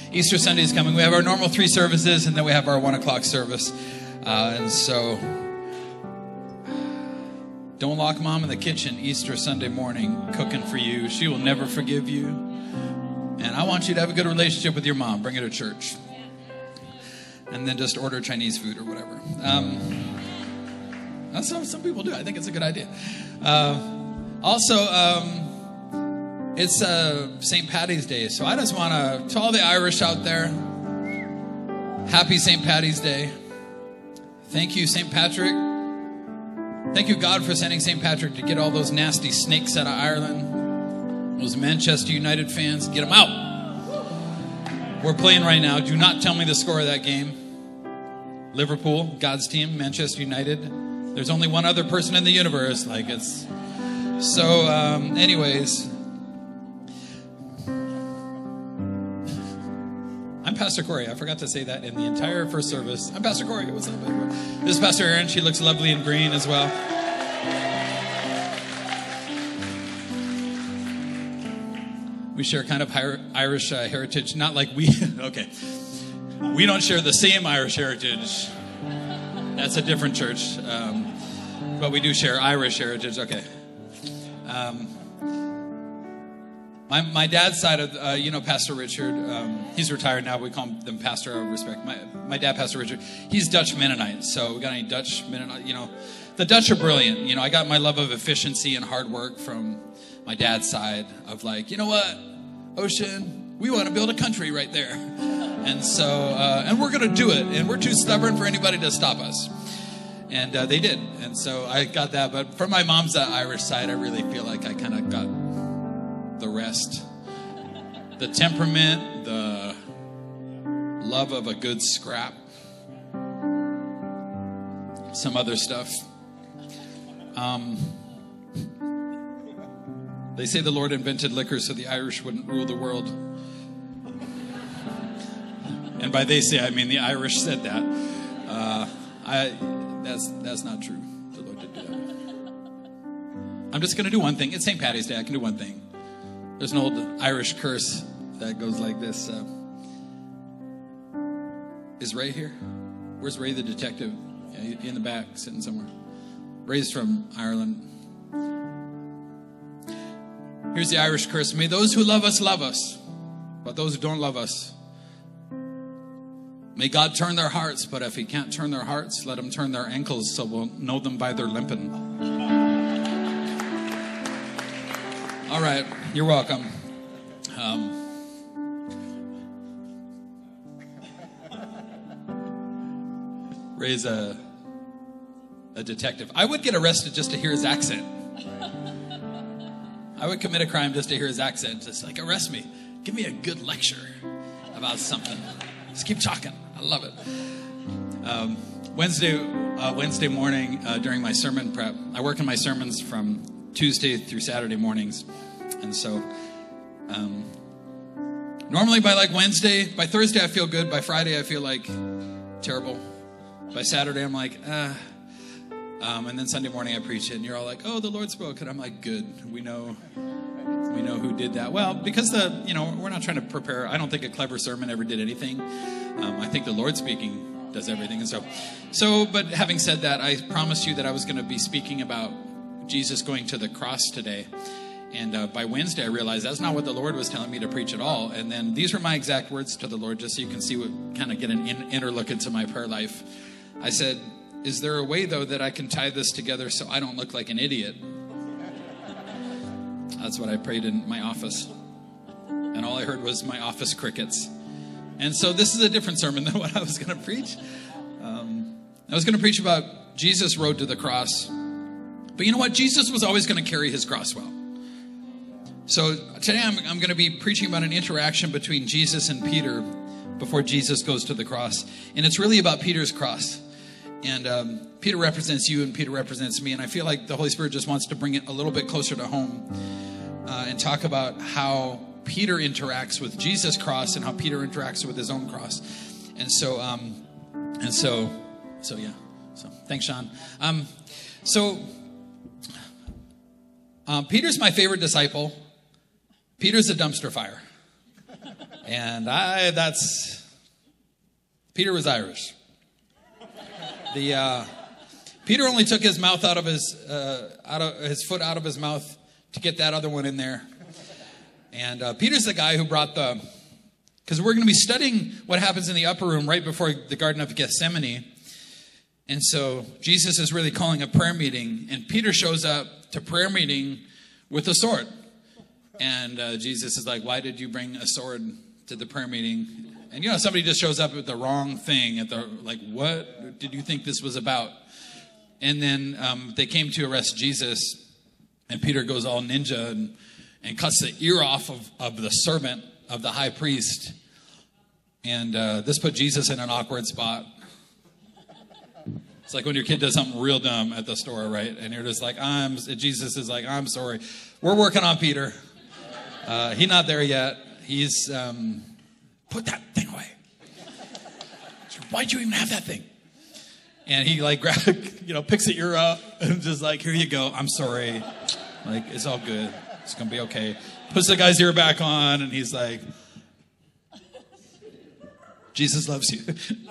Easter Sunday is coming. We have our normal 3 services, and then we have our 1 o'clock service. And so, don't lock Mom in the kitchen Easter Sunday morning cooking for you. She will never forgive you. And I want you to have a good relationship with your mom. Bring her to church. And then just order Chinese food or whatever. That's what some people do. I think it's a good idea. It's St. Paddy's Day. So I just want to all the Irish out there, happy St. Paddy's Day. Thank you, St. Patrick. Thank you, God, for sending St. Patrick to get all those nasty snakes out of Ireland. Those Manchester United fans, get them out. We're playing right now. Do not tell me the score of that game. Liverpool, God's team, Manchester United. There's only one other person in the universe. Anyways. I'm Pastor Corey. I forgot to say that in the entire first service. I'm Pastor Corey. What's up, everyone? This is Pastor Erin. She looks lovely in green as well. We share kind of Irish heritage. Not like we... Okay. We don't share the same Irish heritage. That's a different church. But we do share Irish heritage. Okay. My dad's side of, Pastor Richard, he's retired now. We call him Pastor out of respect. My dad, Pastor Richard, he's Dutch Mennonite. So we got any Dutch Mennonite, the Dutch are brilliant. I got my love of efficiency and hard work from my dad's side of you know what, Ocean, we want to build a country right there. And so, and we're going to do it. And we're too stubborn for anybody to stop us. And they did. And so I got that. But from my mom's Irish side, I really feel like I kind of got the rest. The temperament, the love of a good scrap. Some other stuff. They say the Lord invented liquor so the Irish wouldn't rule the world. And by they say, I mean the Irish said that. That's not true. The Lord did do that. I'm just going to do one thing. It's St. Paddy's Day. I can do one thing. There's an old Irish curse that goes like this. Is Ray here? Where's Ray the detective? Yeah, in the back, sitting somewhere. Ray's from Ireland. Here's the Irish curse. May those who love us, but those who don't love us, may God turn their hearts, but if he can't turn their hearts, let him turn their ankles so we'll know them by their limping. All right, you're welcome. Ray's a detective. I would get arrested just to hear his accent. I would commit a crime just to hear his accent. Just arrest me. Give me a good lecture about something. Just keep talking. I love it. Wednesday morning during my sermon prep, I work in my sermons from Tuesday through Saturday mornings. And so normally by Wednesday, by Thursday I feel good. By Friday I feel terrible. By Saturday I'm and then Sunday morning I preach it and you're all oh, the Lord spoke. And I'm good. We know who did that. Well, because we're not trying to prepare. I don't think a clever sermon ever did anything. I think the Lord speaking does everything. And but having said that, I promised you that I was going to be speaking about Jesus going to the cross today. And by Wednesday, I realized that's not what the Lord was telling me to preach at all. And then these were my exact words to the Lord, just so you can see get an inner look into my prayer life. I said, is there a way, though, that I can tie this together so I don't look like an idiot? That's what I prayed in my office. And all I heard was my office crickets. And so this is a different sermon than what I was going to preach. I was going to preach about Jesus' road to the cross. But you know what? Jesus was always going to carry his cross well. So today I'm going to be preaching about an interaction between Jesus and Peter before Jesus goes to the cross. And it's really about Peter's cross. And Peter represents you and Peter represents me. And I feel like the Holy Spirit just wants to bring it a little bit closer to home and talk about how Peter interacts with Jesus' cross and how Peter interacts with his own cross. And so yeah. So thanks, Sean. Peter's my favorite disciple. Peter's a dumpster fire. And Peter was Irish. Peter only took his mouth out of his foot out of his mouth to get that other one in there. And Peter's the guy who brought because we're going to be studying what happens in the upper room right before the Garden of Gethsemane. And so Jesus is really calling a prayer meeting, and Peter shows up to prayer meeting with a sword. And Jesus is like, why did you bring a sword to the prayer meeting? And somebody just shows up with the wrong thing what did you think this was about? And then they came to arrest Jesus, and Peter goes all ninja and cuts the ear off of the servant of the high priest. And this put Jesus in an awkward spot. It's like when your kid does something real dumb at the store, right? And you're just like, Jesus is like, I'm sorry. We're working on Peter. He's not there yet. He's, put that thing away. Why'd you even have that thing? And he picks the ear up and just like, here you go. I'm sorry. Like, it's all good. It's going to be okay. Puts the guy's ear back on, and he's like, Jesus loves you.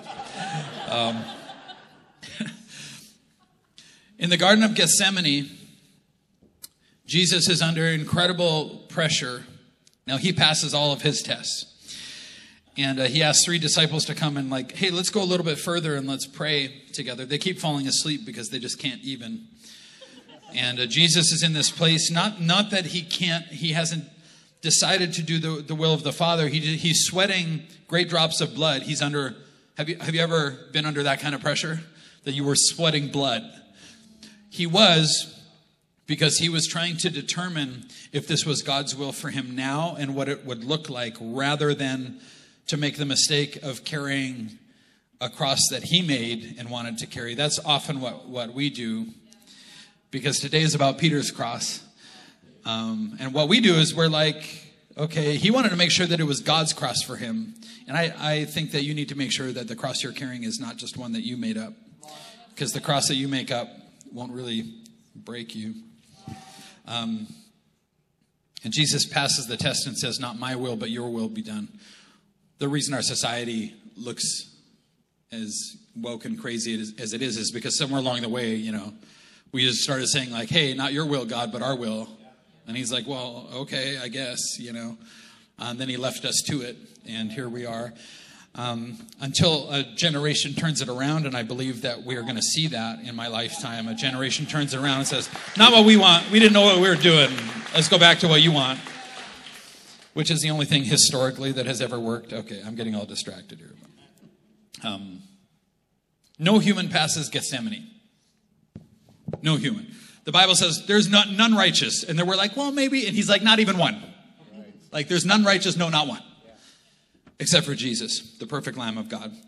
In the Garden of Gethsemane, Jesus is under incredible pressure. Now, he passes all of his tests. And he asks 3 disciples to come and hey, let's go a little bit further and let's pray together. They keep falling asleep because they just can't even. And Jesus is in this place, not that he hasn't decided to do the will of the Father. He's sweating great drops of blood. He's under, have you ever been under that kind of pressure? That you were sweating blood? He was, because he was trying to determine if this was God's will for him now and what it would look like, rather than to make the mistake of carrying a cross that he made and wanted to carry. That's often what we do, because today is about Peter's cross. And what we do is we're like, okay, he wanted to make sure that it was God's cross for him. And I think that you need to make sure that the cross you're carrying is not just one that you made up, because the cross that you make up won't really break you. And Jesus passes the test and says, not my will, but your will be done. The reason our society looks as woke and crazy as it is because somewhere along the way, we just started saying hey, not your will, God, but our will. And he's like, well, okay, I guess, And then he left us to it, and here we are. Until a generation turns it around, and I believe that we are going to see that in my lifetime. A generation turns it around and says, not what we want. We didn't know what we were doing. Let's go back to what you want. Which is the only thing historically that has ever worked. Okay, I'm getting all distracted here. No human passes Gethsemane. No human. The Bible says there's none righteous. And then we're like, well, maybe. And he's like, not even one. There's none righteous, no, not one. Except for Jesus, the perfect Lamb of God.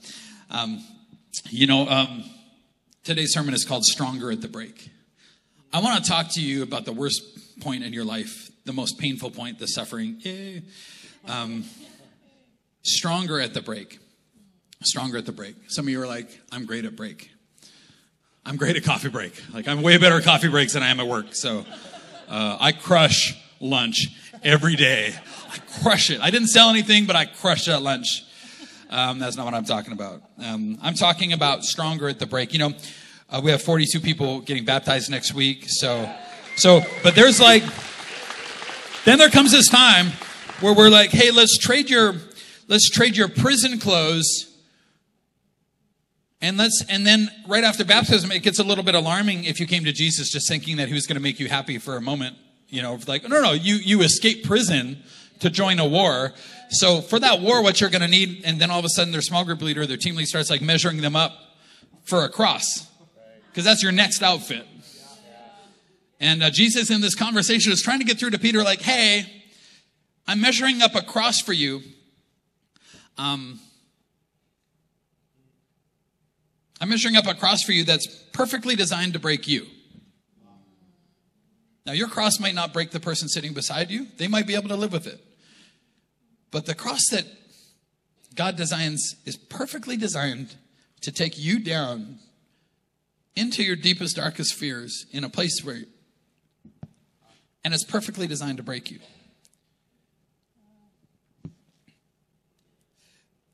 Today's sermon is called Stronger at the Break. I want to talk to you about the worst point in your life, the most painful point, the suffering. Stronger at the break. Stronger at the break. Some of you are like, I'm great at break. I'm great at coffee break. I'm way better at coffee breaks than I am at work. So I crush lunch every day. I crush it. I didn't sell anything, but I crushed it at lunch. That's not what I'm talking about. I'm talking about stronger at the break. We have 42 people getting baptized next week. But there's then there comes this time where we're like, hey, let's trade your prison clothes. And then right after baptism, it gets a little bit alarming if you came to Jesus just thinking that he was going to make you happy for a moment. No, you escape prison to join a war. So for that war, what you're going to need, and then all of a sudden their small group leader, their team lead starts measuring them up for a cross. Because that's your next outfit. And Jesus in this conversation is trying to get through to Peter hey, I'm measuring up a cross for you. I'm measuring up a cross for you that's perfectly designed to break you. Now, your cross might not break the person sitting beside you. They might be able to live with it. But the cross that God designs is perfectly designed to take you down into your deepest, darkest fears in a place where, and it's perfectly designed to break you.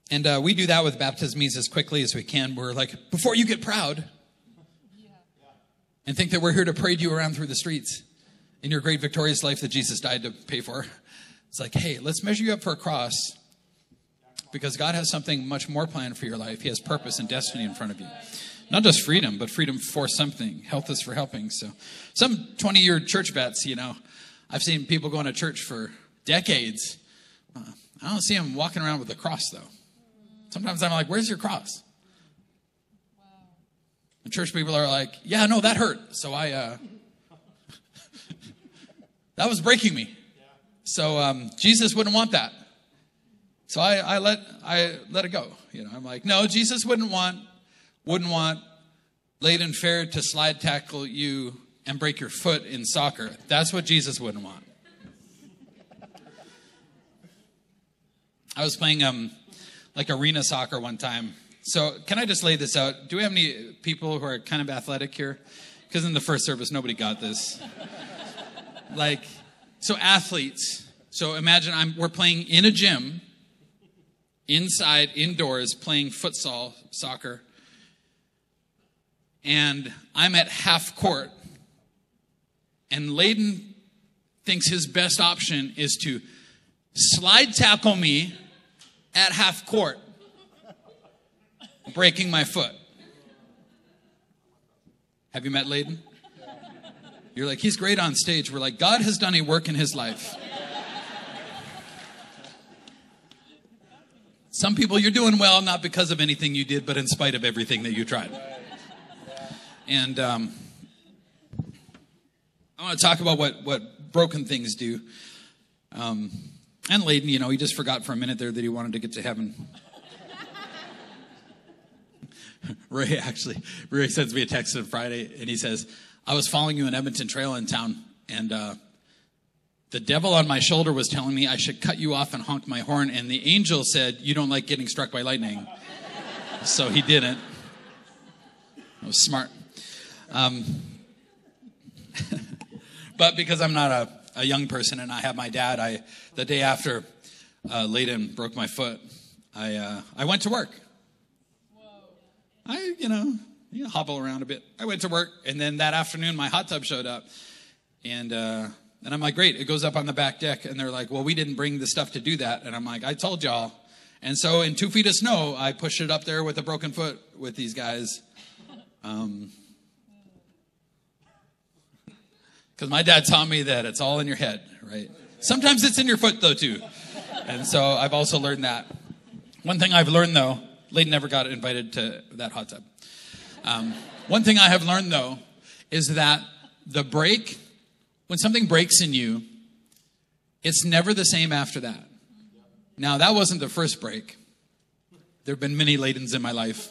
And we do that with baptismes as quickly as we can. We're like, before you get proud and think that we're here to parade you around through the streets in your great victorious life that Jesus died to pay for. It's like, hey, let's measure you up for a cross because God has something much more planned for your life. He has purpose and destiny in front of you. Not just freedom, but freedom for something. Health is for helping. So some 20-year church vets, I've seen people going to church for decades. I don't see them walking around with a cross, though. Sometimes I'm like, where's your cross? And church people are like, yeah, no, that hurt. So that was breaking me. So Jesus wouldn't want that. So I let it go. I'm like, no, Jesus wouldn't want Layden Fair to slide tackle you and break your foot in soccer. That's what Jesus wouldn't want. I was playing like arena soccer one time. So can I just lay this out? Do we have any people who are kind of athletic here? Because in the first service, nobody got this. So athletes. So imagine we're playing in a gym, inside, indoors, playing futsal, soccer. And I'm at half court. And Layden thinks his best option is to slide tackle me at half court, breaking my foot. Have you met Layden? You're like, he's great on stage. We're like, God has done a work in his life. Some people, you're doing well, not because of anything you did, but in spite of everything that you tried. And I want to talk about what broken things do. And Layden, he just forgot for a minute there that he wanted to get to heaven. Ray sends me a text on Friday, and he says, I was following you in Edmonton Trail in town, and the devil on my shoulder was telling me I should cut you off and honk my horn, and the angel said, you don't like getting struck by lightning. So he didn't. It was smart. But because I'm not a young person and I have my dad, the day after Layden broke my foot, I went to work. I hobble around a bit. I went to work, and then that afternoon my hot tub showed up, and I'm like, great, it goes up on the back deck, and they're like, well, we didn't bring the stuff to do that, and I'm like, I told y'all. And so in 2 feet of snow, I pushed it up there with a broken foot with these guys. Because my dad taught me that it's all in your head, right? Sometimes it's in your foot, though, too. And so I've also learned that. One thing I've learned, though, Layden never got invited to that hot tub. One thing I have learned, though, is that when something breaks in you, it's never the same after that. Now, that wasn't the first break. There have been many Laydens in my life.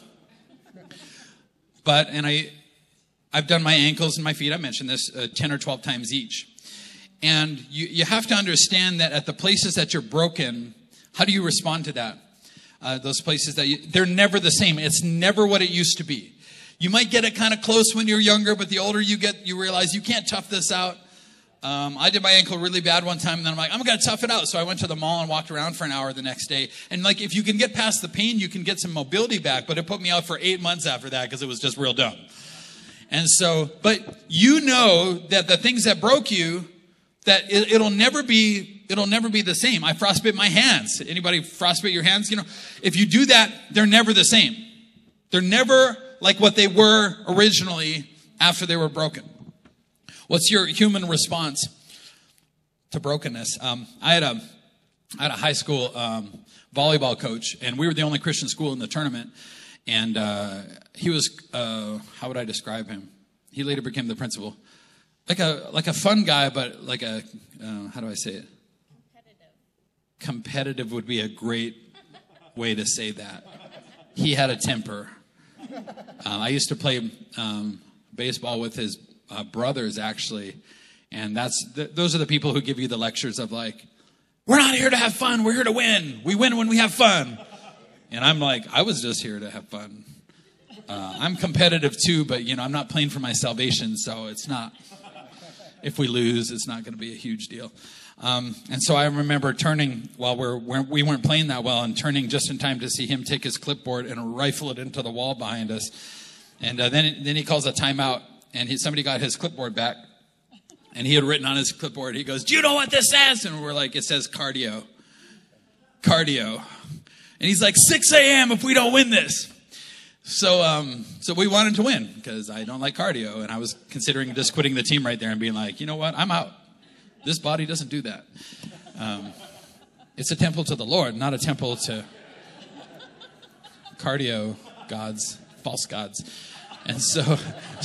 And I've done my ankles and my feet. I mentioned this 10 or 12 times each. And you have to understand that at the places that you're broken, how do you respond to that? Those places they're never the same. It's never what it used to be. You might get it kind of close when you're younger, but the older you get, you realize you can't tough this out. I did my ankle really bad one time, and then I'm like, I'm going to tough it out. So I went to the mall and walked around for an hour the next day. And if you can get past the pain, you can get some mobility back. But it put me out for 8 months after that because it was just real dumb. And so, but that the things that broke you, that it'll never be the same. I frostbit my hands. Anybody frostbite your hands? If you do that, they're never the same. They're never like what they were originally after they were broken. What's your human response to brokenness? I had a high school volleyball coach, and we were the only Christian school in the tournament. And he was, how would I describe him? He later became the principal. Like a fun guy, but how do I say it? Competitive would be a great way to say that. He had a temper. I used to play baseball with his brothers, actually. And those are the people who give you the lectures of like, we're not here to have fun. We're here to win. We win when we have fun. And I'm like, I was just here to have fun. I'm competitive too, but I'm not playing for my salvation. So it's not, if we lose, it's not going to be a huge deal. And so I remember turning while we weren't playing that well, and turning just in time to see him take his clipboard and rifle it into the wall behind us. And then he calls a timeout, and somebody got his clipboard back, and he had written on his clipboard, he goes, "Do you know what this says?" And we're like, "It says cardio. Cardio." And he's like, 6 a.m. if we don't win this. So we wanted to win because I don't like cardio. And I was considering just quitting the team right there and being like, you know what? I'm out. This body doesn't do that. It's a temple to the Lord, not a temple to cardio gods, false gods. And so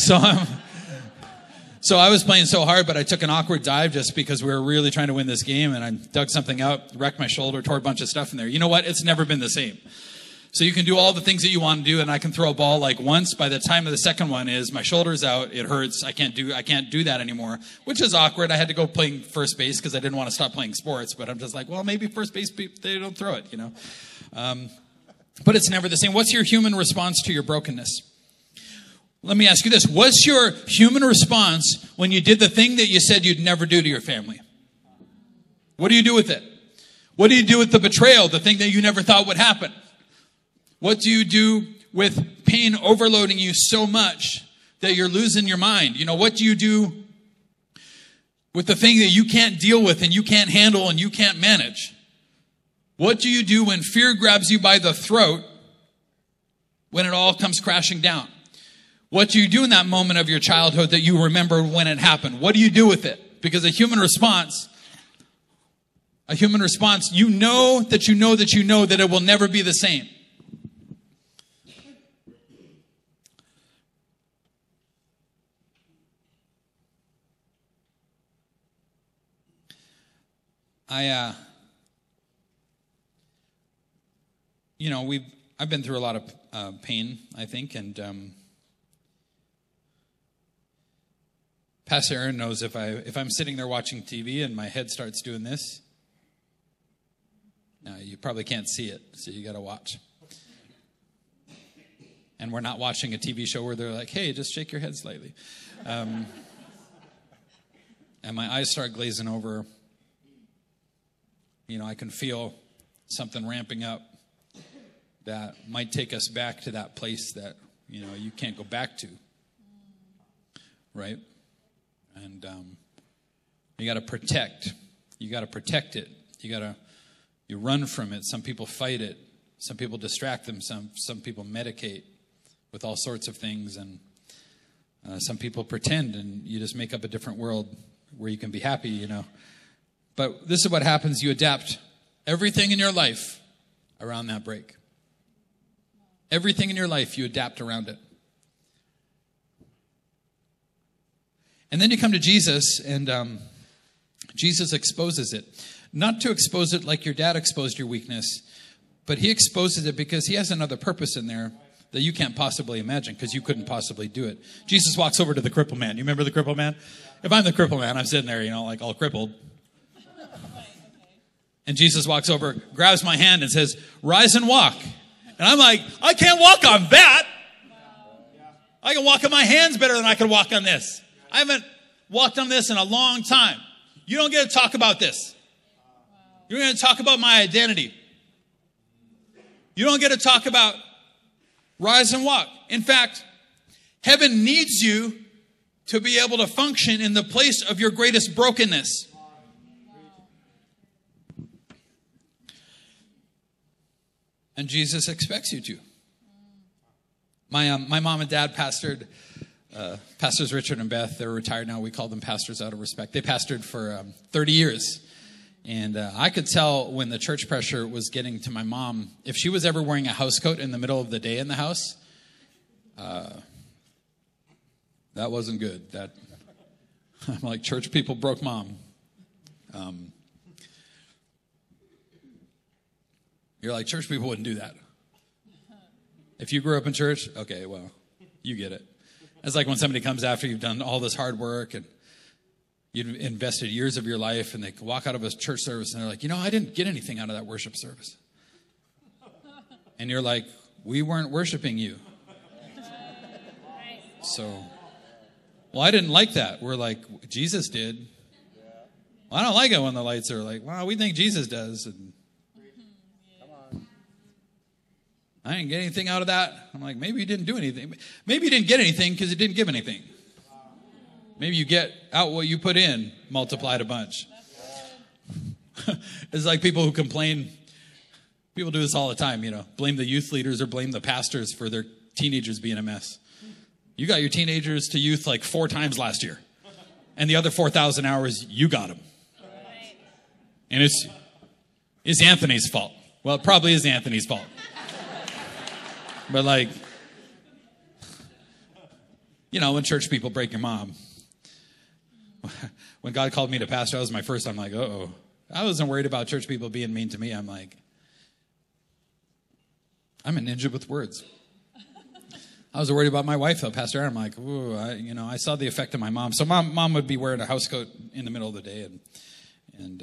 I was playing so hard, but I took an awkward dive just because we were really trying to win this game, and I dug something out, wrecked my shoulder, tore a bunch of stuff in there. You know what? It's never been the same. So you can do all the things that you want to do, and I can throw a ball like once. By the time of the second one is my shoulder's out, it hurts, I can't do that anymore, which is awkward. I had to go playing first base because I didn't want to stop playing sports, but I'm just like, well, maybe first base, they don't throw it, you know. But it's never the same. What's your human response to your brokenness? Let me ask you this. What's your human response when you did the thing that you said you'd never do to your family? What do you do with it? What do you do with the betrayal, the thing that you never thought would happen? What do you do with pain overloading you so much that you're losing your mind? You know, what do you do with the thing that you can't deal with and you can't handle and you can't manage? What do you do when fear grabs you by the throat when it all comes crashing down? What do you do in that moment of your childhood that you remember when it happened? What do you do with it? Because a human response, you know that it will never be the same. I've been through a lot of pain, I think, and Pastor Aaron knows if I'm sitting there watching TV and my head starts doing this, you probably can't see it, so you got to watch. And we're not watching a TV show where they're like, "Hey, just shake your head slightly," and my eyes start glazing over. You know, I can feel something ramping up that might take us back to that place that, you know, you can't go back to, right? And you got to protect. You got to protect it. You run from it. Some people fight it. Some people distract them. Some people medicate with all sorts of things, and some people pretend, and you just make up a different world where you can be happy, you know. But this is what happens. You adapt everything in your life around that break. Everything in your life, you adapt around it. And then you come to Jesus, and Jesus exposes it. Not to expose it like your dad exposed your weakness, but he exposes it because he has another purpose in there that you can't possibly imagine because you couldn't possibly do it. Jesus walks over to the crippled man. You remember the crippled man? If I'm the crippled man, I'm sitting there, you know, like all crippled. And Jesus walks over, grabs my hand and says, "Rise and walk." And I'm like, I can't walk on that. I can walk on my hands better than I can walk on this. I haven't walked on this in a long time. You don't get to talk about this. You're going to talk about my identity. You don't get to talk about rise and walk. In fact, heaven needs you to be able to function in the place of your greatest brokenness. And Jesus expects you to. My mom and dad pastored, Pastors Richard and Beth. They're retired now. We call them pastors out of respect. They pastored for 30 years. And I could tell when the church pressure was getting to my mom, if she was ever wearing a house coat in the middle of the day in the house, that wasn't good. I'm like, church people broke mom. You're like, church people wouldn't do that. If you grew up in church, okay, well, you get it. It's like when somebody comes after you've done all this hard work and you've invested years of your life, and they walk out of a church service and they're like, I didn't get anything out of that worship service. And you're like, we weren't worshiping you. So, well, I didn't like that. We're like, Jesus did. Well, I don't like it when the lights are like, well, we think Jesus does. And I didn't get anything out of that. I'm like, maybe you didn't do anything. Maybe you didn't get anything because it didn't give anything. Maybe you get out what you put in, multiplied a bunch. It's like people who complain. People do this all the time, blame the youth leaders or blame the pastors for their teenagers being a mess. You got your teenagers to youth like 4 times last year. And the other 4,000 hours, you got them. And it's Anthony's fault. Well, it probably is Anthony's fault. But when church people break your mom. When God called me to pastor, that was my first time. I'm like, uh-oh. I wasn't worried about church people being mean to me. I'm like, I'm a ninja with words. I was worried about my wife, though, Pastor Aaron. I'm like, ooh, I saw the effect of my mom. So mom would be wearing a house coat in the middle of the day. And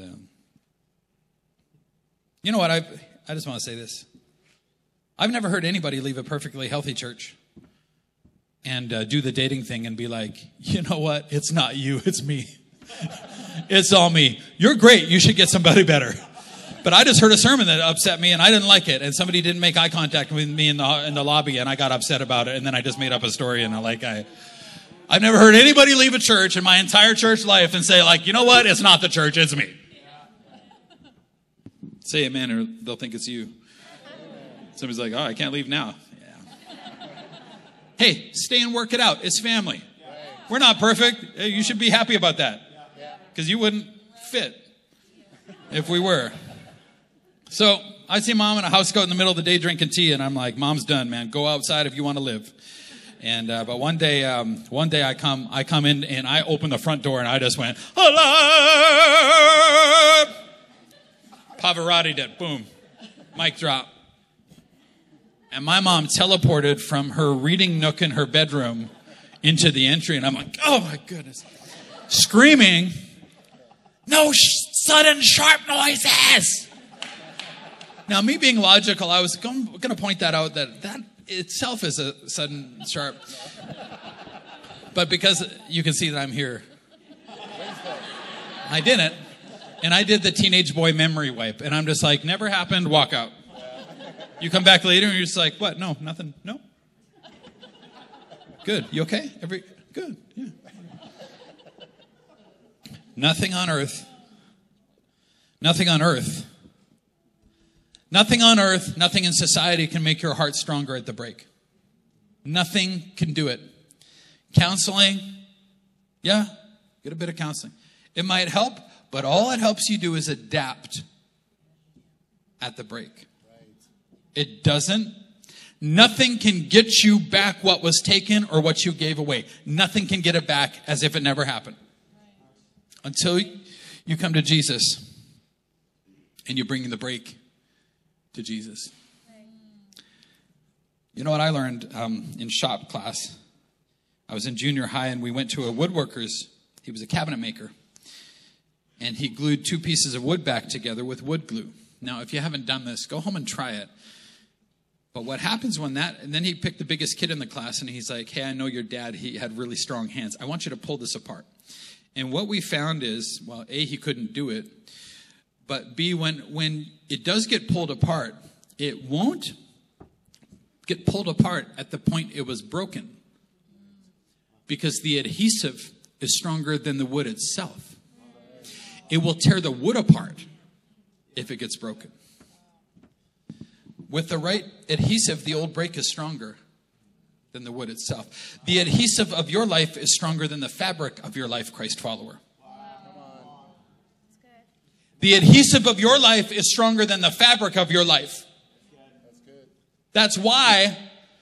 you know what? I just want to say this. I've never heard anybody leave a perfectly healthy church and do the dating thing and be like, you know what? It's not you. It's me. It's all me. You're great. You should get somebody better. But I just heard a sermon that upset me, and I didn't like it. And somebody didn't make eye contact with me in the lobby, and I got upset about it. And then I just made up a story, and I've never heard anybody leave a church in my entire church life and say, you know what? It's not the church. It's me. Say amen, or they'll think it's you. Somebody's like, oh, I can't leave now. Yeah. Hey, stay and work it out. It's family. We're not perfect. You should be happy about that. Because you wouldn't fit if we were. So I see mom in a house coat in the middle of the day drinking tea, and I'm like, Mom's done, man. Go outside if you want to live. And but one day I come in and I open the front door and I just went, hello. Pavarotti did. Boom. Mic drop. And my mom teleported from her reading nook in her bedroom into the entry, and I'm like, oh my goodness. Screaming, no sudden sharp noises. Now, me being logical, I was going to point that out, that itself is a sudden sharp. But because you can see that I'm here, I didn't. And I did the teenage boy memory wipe. And I'm just like, never happened, walk out. You come back later and you're just like, what? No, nothing. No. Good. You okay? Good. Yeah. Nothing on earth, nothing in society can make your heart stronger at the break. Nothing can do it. Counseling, yeah, get a bit of counseling. It might help, but all it helps you do is adapt at the break. It doesn't. Nothing can get you back what was taken or what you gave away. Nothing can get it back as if it never happened. Until you come to Jesus and you're bringing the break to Jesus. You know what I learned in shop class? I was in junior high and we went to a woodworker's. He was a cabinet maker. And he glued 2 pieces of wood back together with wood glue. Now, if you haven't done this, go home and try it. But what happens when and then he picked the biggest kid in the class and he's like, hey, I know your dad, he had really strong hands. I want you to pull this apart. And what we found is, well, A, he couldn't do it. But B, when it does get pulled apart, it won't get pulled apart at the point it was broken. Because the adhesive is stronger than the wood itself. It will tear the wood apart if it gets broken. With the right adhesive, the old break is stronger than the wood itself. The adhesive of your life is stronger than the fabric of your life, Christ follower. The adhesive of your life is stronger than the fabric of your life. That's why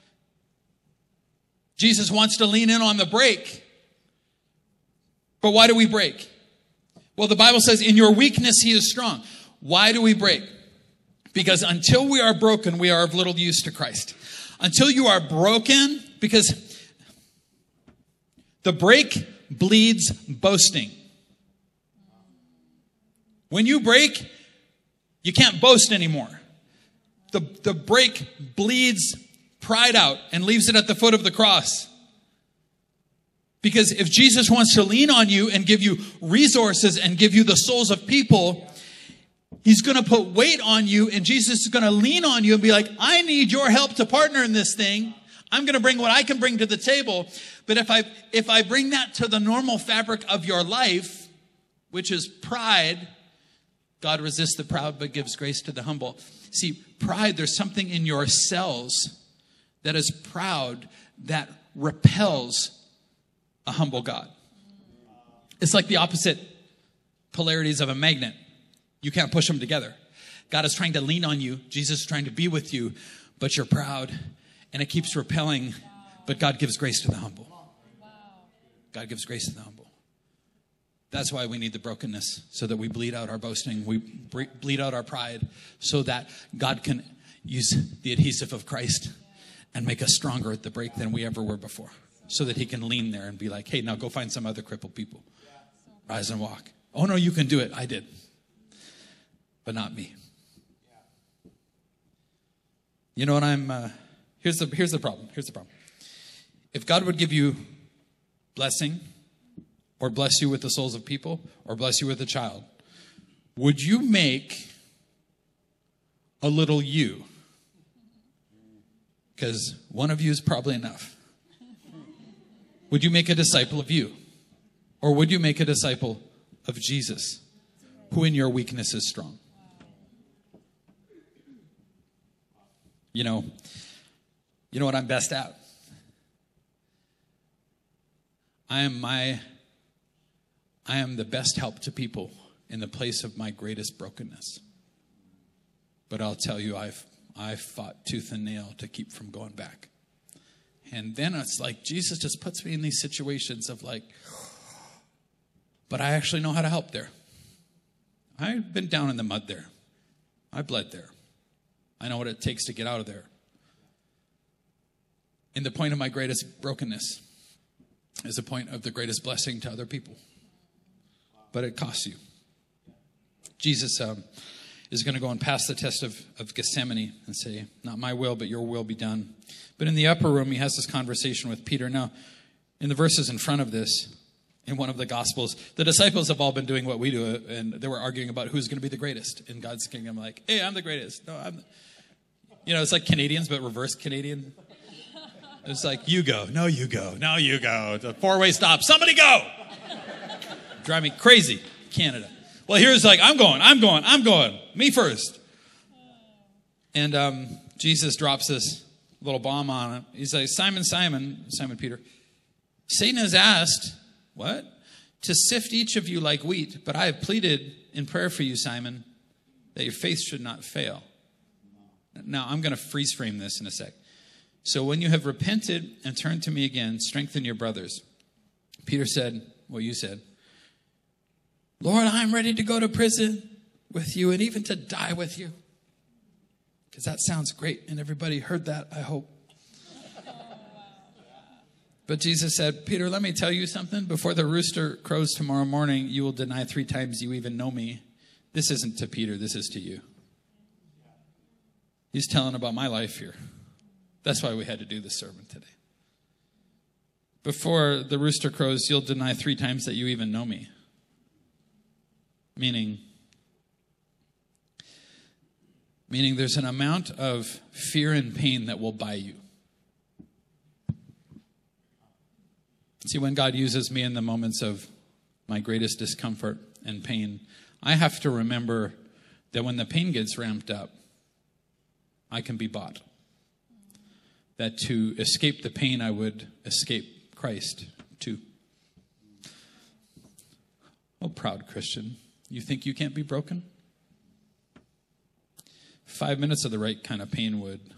Jesus wants to lean in on the break. But why do we break? Well, the Bible says, in your weakness, he is strong. Why do we break? Because until we are broken, we are of little use to Christ. Until you are broken, because the break bleeds boasting. When you break, you can't boast anymore. The break bleeds pride out and leaves it at the foot of the cross. Because if Jesus wants to lean on you and give you resources and give you the souls of people, he's going to put weight on you, and Jesus is going to lean on you and be like, I need your help to partner in this thing. I'm going to bring what I can bring to the table. But if I bring that to the normal fabric of your life, which is pride, God resists the proud but gives grace to the humble. See, pride, there's something in your cells that is proud that repels a humble God. It's like the opposite polarities of a magnet. You can't push them together. God is trying to lean on you. Jesus is trying to be with you, but you're proud, and it keeps repelling. But God gives grace to the humble. God gives grace to the humble. That's why we need the brokenness, so that we bleed out our boasting. We bleed out our pride, so that God can use the adhesive of Christ and make us stronger at the break than we ever were before. So that he can lean there and be like, hey, now go find some other crippled people. Rise and walk. Oh, no, you can do it. I did. But not me. You know what here's the problem. Here's the problem. If God would give you blessing, or bless you with the souls of people, or bless you with a child, would you make a little you? Because one of you is probably enough. Would you make a disciple of you? Or would you make a disciple of Jesus, who in your weakness is strong? You know what I'm best at? I am the best help to people in the place of my greatest brokenness. But I'll tell you, I've fought tooth and nail to keep from going back. And then it's like Jesus just puts me in these situations of like, but I actually know how to help there. I've been down in the mud there. I bled there. I know what it takes to get out of there. And the point of my greatest brokenness is the point of the greatest blessing to other people. But it costs you. Jesus is going to go and pass the test of Gethsemane and say, not my will, but your will be done. But in the upper room, he has this conversation with Peter. Now, in the verses in front of this, in one of the Gospels, the disciples have all been doing what we do, and they were arguing about who's going to be the greatest in God's kingdom. Like, hey, I'm the greatest. No, it's like Canadians, but reverse Canadian. It's like, you go. No, you go. No, you go. The four-way stop. Somebody go. Drive me crazy, Canada. Well, here's like, I'm going. Me first. And Jesus drops this little bomb on him. He's like, Simon Peter, Satan has asked, what? To sift each of you like wheat, but I have pleaded in prayer for you, Simon, that your faith should not fail. Now, I'm going to freeze frame this in a sec. So when you have repented and turned to me again, strengthen your brothers. Peter said, well, you said, Lord, I'm ready to go to prison with you and even to die with you. Because that sounds great. And everybody heard that, I hope. But Jesus said, Peter, let me tell you something. Before the rooster crows tomorrow morning, you will deny 3 times you even know me. This isn't to Peter. This is to you. He's telling about my life here. That's why we had to do this sermon today. Before the rooster crows, you'll deny 3 times that you even know me. Meaning there's an amount of fear and pain that will buy you. See, when God uses me in the moments of my greatest discomfort and pain, I have to remember that when the pain gets ramped up, I can be bought. That to escape the pain, I would escape Christ too. Oh, proud Christian. You think you can't be broken? 5 minutes of the right kind of pain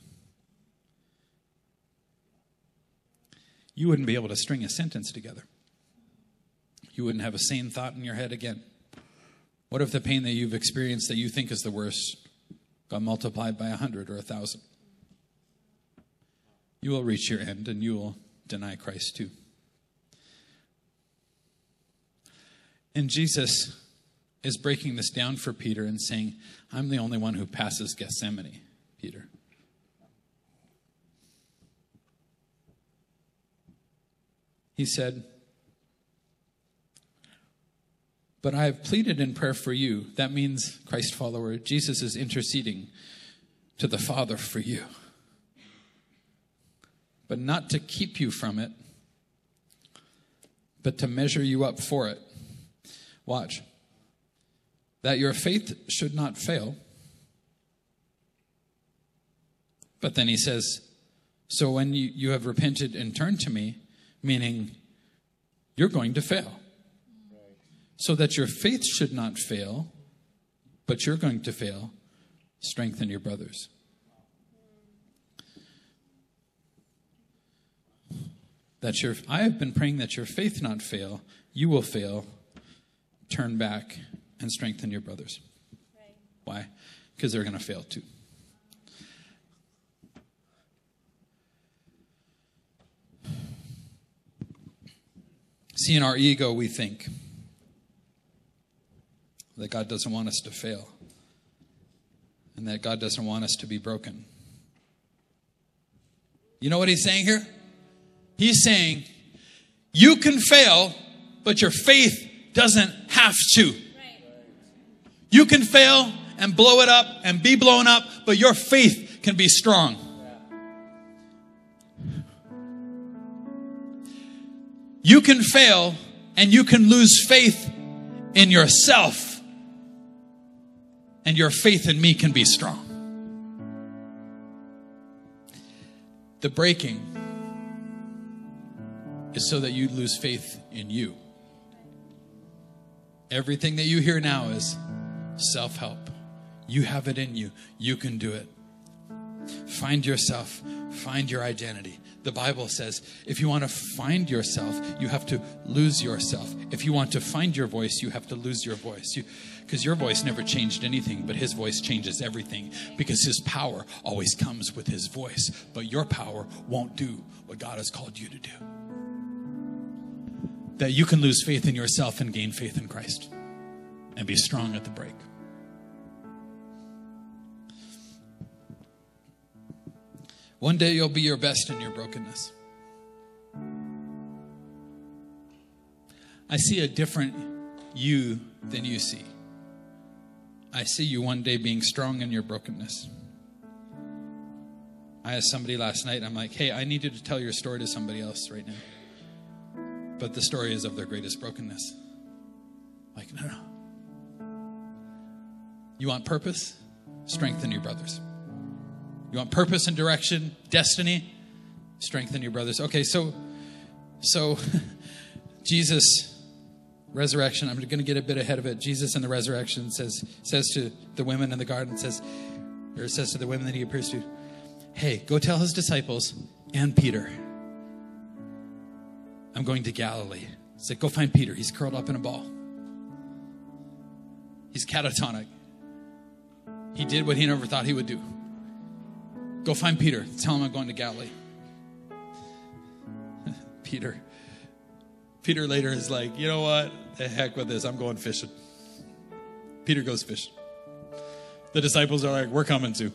you wouldn't be able to string a sentence together. You wouldn't have a sane thought in your head again. What if the pain that you've experienced that you think is the worst got multiplied by 100 or 1,000? You will reach your end and you will deny Christ too. And Jesus is breaking this down for Peter and saying, I'm the only one who passes Gethsemane, Peter. He said, But I have pleaded in prayer for you. That means, Christ follower, Jesus is interceding to the Father for you. But not to keep you from it, but to measure you up for it. Watch. That your faith should not fail. But then he says, so when you have repented and turned to me, meaning you're going to fail. So that your faith should not fail, but you're going to fail, strengthen your brothers. I have been praying that your faith not fail, you will fail, turn back, and strengthen your brothers. Right. Why? Because they're going to fail too. See, in our ego, we think that God doesn't want us to fail and that God doesn't want us to be broken. You know what he's saying here? He's saying, you can fail, but your faith doesn't have to. You can fail and blow it up and be blown up, but your faith can be strong. You can fail and you can lose faith in yourself, and your faith in me can be strong. The breaking is so that you lose faith in you. Everything that you hear now is self-help. You have it in you. You can do it. Find yourself. Find your identity. The Bible says if you want to find yourself, you have to lose yourself. If you want to find your voice, you have to lose your voice. Because your voice never changed anything, but his voice changes everything. Because his power always comes with his voice. But your power won't do what God has called you to do. That you can lose faith in yourself and gain faith in Christ. And be strong at the break. One day you'll be your best in your brokenness. I see a different you than you see. I see you one day being strong in your brokenness. I asked somebody last night, I'm like, hey, I need you to tell your story to somebody else right now. But the story is of their greatest brokenness. Like, no. You want purpose? Strengthen your brothers. You want purpose and direction, destiny? Strengthen your brothers. Okay, so Jesus, resurrection, I'm going to get a bit ahead of it. Jesus in the resurrection says to the women in the garden, says to the women that he appears to, hey, go tell his disciples and Peter, I'm going to Galilee. It's like, go find Peter. He's curled up in a ball. He's catatonic. He did what he never thought he would do. Go find Peter. Tell him I'm going to Galilee. Peter later is like, you know what? The heck with this. I'm going fishing. Peter goes fishing. The disciples are like, we're coming too.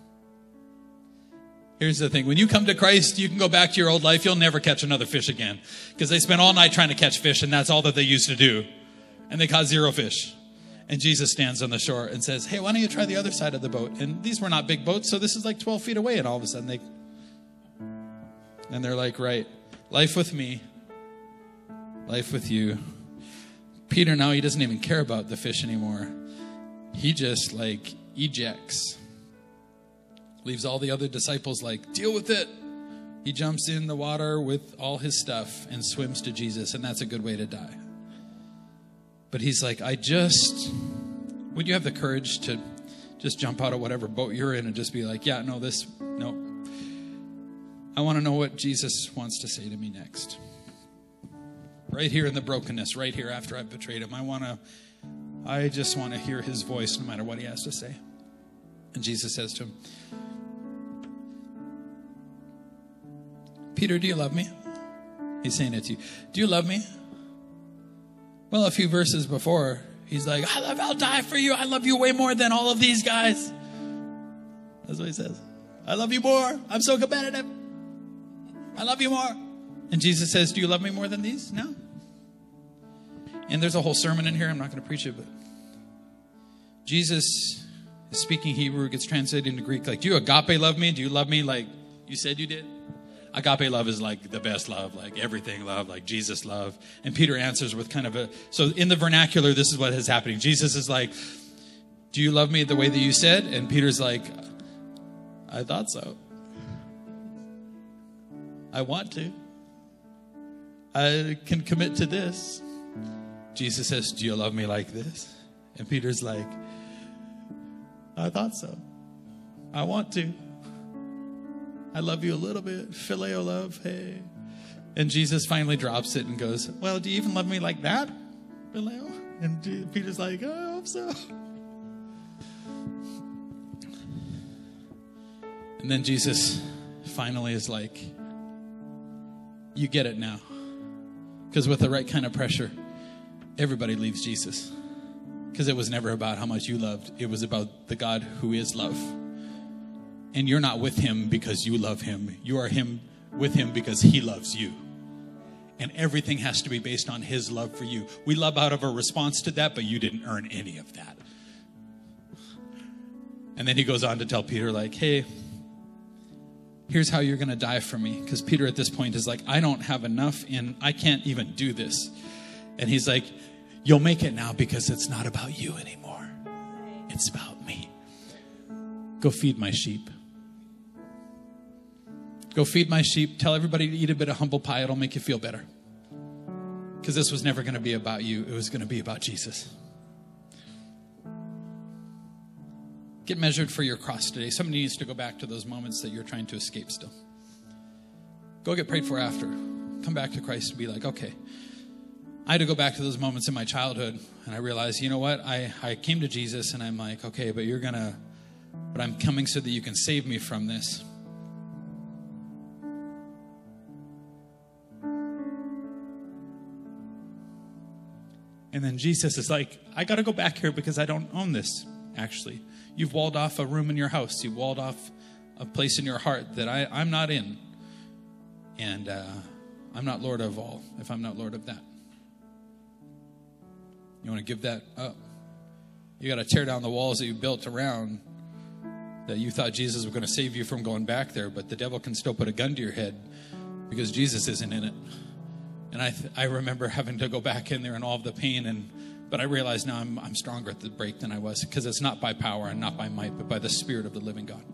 Here's the thing. When you come to Christ, you can go back to your old life. You'll never catch another fish again. Because they spent all night trying to catch fish, and that's all that they used to do. And they caught 0 fish. And Jesus stands on the shore and says, hey, why don't you try the other side of the boat? And these were not big boats, so this is like 12 feet away. And all of a sudden they're like, right, life with me, life with you. Peter now, he doesn't even care about the fish anymore. He just like ejects. Leaves all the other disciples like, deal with it. He jumps in the water with all his stuff and swims to Jesus. And that's a good way to die. But he's like, would you have the courage to just jump out of whatever boat you're in and just be like, yeah, no. I want to know what Jesus wants to say to me next. Right here in the brokenness, right here after I've betrayed him. I just want to hear his voice no matter what he has to say. And Jesus says to him, Peter, do you love me? He's saying it to you. Do you love me? Well, a few verses before, he's like, I'll die for you. I love you way more than all of these guys. That's what he says. I love you more. I'm so competitive. I love you more. And Jesus says, do you love me more than these? No. And there's a whole sermon in here. I'm not going to preach it, but Jesus is speaking Hebrew, gets translated into Greek. Like, do you agape love me? Do you love me like you said you did? Agape love is like the best love, like everything love, like Jesus love. And Peter answers with kind of so in the vernacular, this is what is happening. Jesus is like, do you love me the way that you said? And Peter's like, I thought so. I want to. I can commit to this. Jesus says, do you love me like this? And Peter's like, I thought so. I want to. I love you a little bit. Phileo love, hey. And Jesus finally drops it and goes, well, do you even love me like that, Phileo? And Peter's like, oh, I hope so. And then Jesus finally is like, you get it now. Because with the right kind of pressure, everybody leaves Jesus. Because it was never about how much you loved. It was about the God who is love. And you're not with him because you love him. You are with him because he loves you. And everything has to be based on his love for you. We love out of a response to that, but you didn't earn any of that. And then he goes on to tell Peter, like, hey, here's how you're going to die for me. Because Peter at this point is like, I don't have enough and I can't even do this. And he's like, you'll make it now because it's not about you anymore. It's about me. Go feed my sheep. Go feed my sheep. Tell everybody to eat a bit of humble pie. It'll make you feel better. Because this was never going to be about you. It was going to be about Jesus. Get measured for your cross today. Somebody needs to go back to those moments that you're trying to escape still. Go get prayed for after. Come back to Christ and be like, okay. I had to go back to those moments in my childhood. And I realized, you know what? I came to Jesus and I'm like, okay, but I'm coming so that you can save me from this. And then Jesus is like, I got to go back here because I don't own this, actually. You've walled off a room in your house. You've walled off a place in your heart that I'm not in. And I'm not Lord of all if I'm not Lord of that. You want to give that up? You got to tear down the walls that you built around that you thought Jesus was going to save you from going back there, but the devil can still put a gun to your head because Jesus isn't in it. And I remember having to go back in there and all of the pain, but I realize now I'm stronger at the break than I was because it's not by power and not by might, but by the Spirit of the living God.